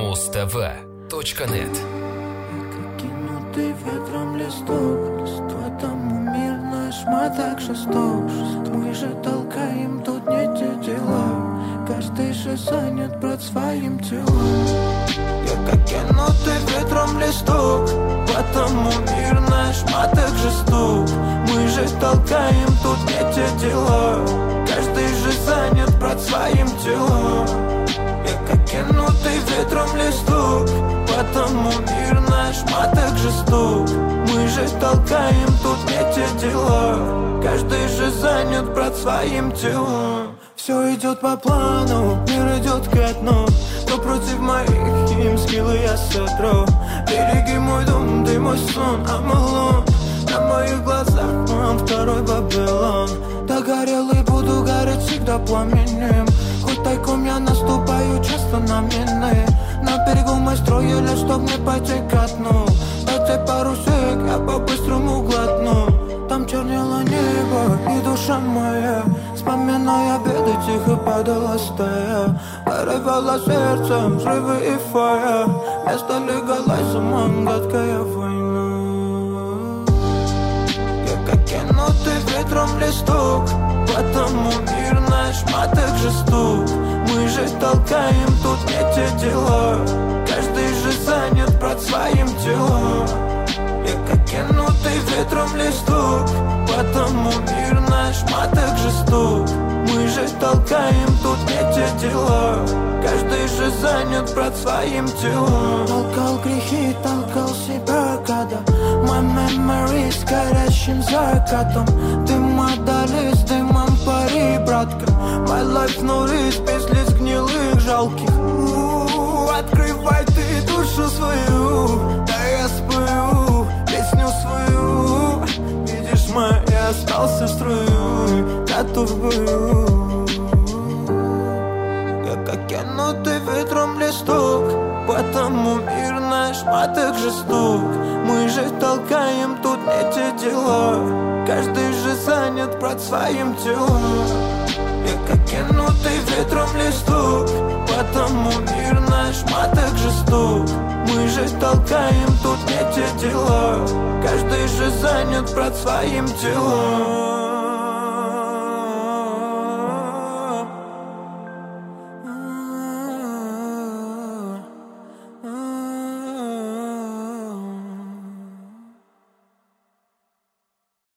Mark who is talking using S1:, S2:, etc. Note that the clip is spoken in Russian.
S1: mustv.net.
S2: Кинутый ветром листок, листва тому мирно, шма так жесток. Мы же толкаем тут не те дела, каждый же занят брат своим телом. Я как кинутый ветром листок, потому мирно, шма так жесток. Мы же толкаем тут не те дела, каждый же занят брат своим телом. Я как кинутый ветром листок, потому мир наш так жесток. Мы же толкаем тут не те дела, каждый же занят брат своим телом. Все идет по плану, мир идет ко дну, но против моих им скиллы я сотру. Береги мой дом, ты мой сон, Амалон. На моих глазах вам второй Вавилон. Догорелый буду гореть всегда пламенем. Хоть тайком я наступаю часто на мины. На берегу мы строили, чтоб не пойти ко дну. Дайте пару сек, я по-быстрому глотну. Там чернело небо и душа моя, вспоминая беды, тихо падала стая. Порывало сердцем взрывы и фая. Место легалайзом, гадкая война. Я как кинутый ветром листок, потому мир наш так жесток. Мы же толкаем тут не те дела, каждый же занят брат своим телом. Я как кинутый ветром листок, потому мир наш так жесток. Мы же толкаем тут не те дела, каждый же занят брат своим телом. Толкал грехи, толкал себя, когда my memory с горящим закатом. Дым отдались, дымом пари, братка. My life no risk, без лиц гнилых, жалких. Открывай ты душу свою, да я спою песню свою. Видишь, я остался строю, готов в бою. Я как кинутый ветром листок, потому мир наш так жесток. Мы же толкаем тут не те дела, каждый же занят брат своим телом. Я как кинутый ветром листок, потому мир наш так жесток. Мы же толкаем тут не те дела, каждый же занят брат своим телом.